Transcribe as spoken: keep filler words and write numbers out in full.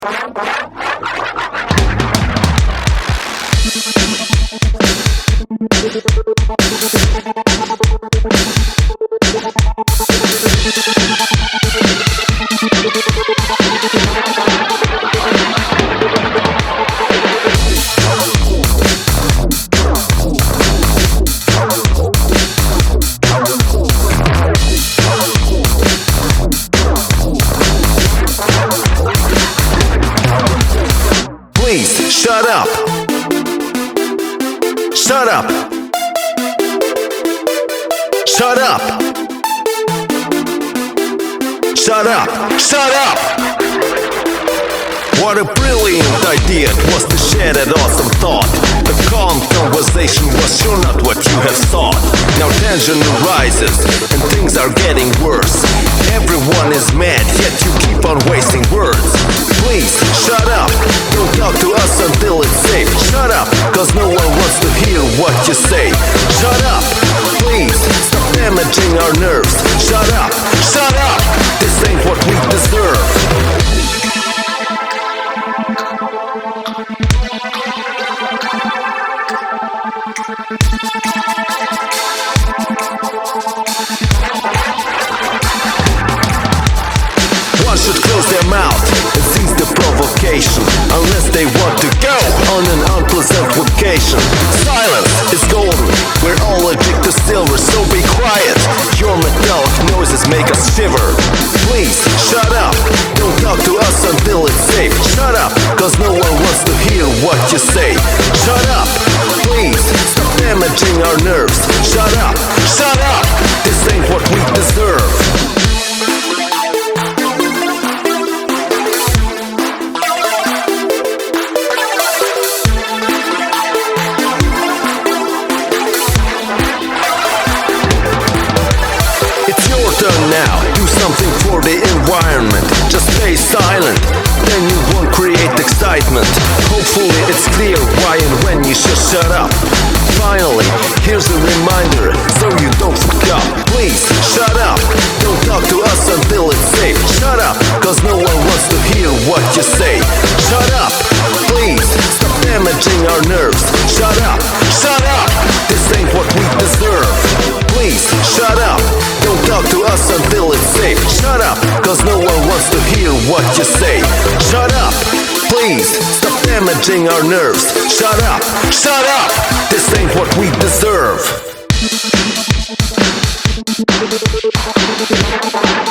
Please, shut up. Shut up. Shut up. Shut up. Shut up. What a brilliant idea it was to share that awesome thought. The calm conversation was sure not what you have thought. Now tension arises and things are getting worse. Everyone is mad, yet you keep on wasting words. Please, shut up. Don't talk to us until it's safe. Shut up, cause no one wants to hear what you say. Shut up. Please, stop damaging our nerves. Shut up. Shut up. This ain't what we deserve. One should close their mouth and cease the provocation, unless they want to go on an unpleasant vacation. Silence is golden, we're all allergic to silver, so be quiet. Your metallic noises make us shiver. Please, shut up, don't talk to us until it's safe. Shut up, cause no one wants to hear what you say. Shut up, please, stop damaging our nerves. Shut up, shut up, this ain't what we deserve. Now, do something for the environment. Just stay silent, then you won't create excitement. Hopefully it's clear why and when you should shut up. Finally, here's a reminder so you don't fuck up. Please, shut up. Don't talk to us until it's safe. Shut up, cause no one wants to hear what you say. Shut up, please, stop damaging our nerves. Shut up, shut up, this ain't what we deserve. Please, shut up. Don't talk to us until it's safe. Shut up, cause no one wants to hear what you say. Shut up, please, stop damaging our nerves. Shut up, shut up, this ain't what we deserve.